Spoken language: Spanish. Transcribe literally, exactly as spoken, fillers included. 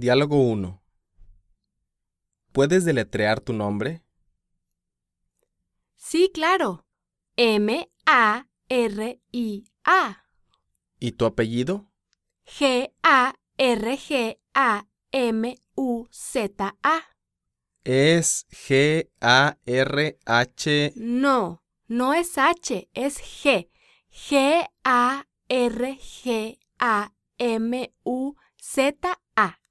Diálogo uno. ¿Puedes deletrear tu nombre? Sí, claro. M A R I A. ¿Y tu apellido? G A R G A M U Z A. Es G A R H. No, no es H, es G. G A R G A M U Z A.